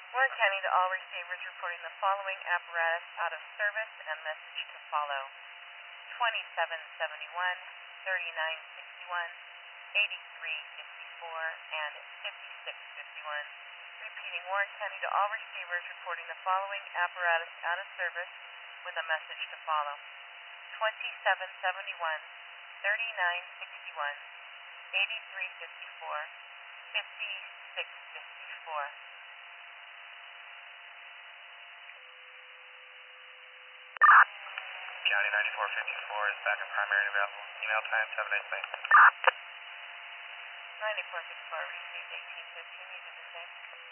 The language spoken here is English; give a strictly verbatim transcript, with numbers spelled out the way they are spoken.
Warren County to all receivers reporting the following apparatus out of service and message to follow. twenty-seven seventy-one, thirty-nine sixty-one, eighty-three fifty-four, and fifty-six fifty-one. Repeating, Warren County to all receivers reporting the following apparatus out of service with a message to follow. twenty-seven seventy-one, thirty-nine sixty-one, eighty-three fifty-four, fifty-six fifty-four. County ninety-four fifty-four is back in primary and available. Email time seven days late. ninety-four fifty-four received eighteen fifteen. You do the same.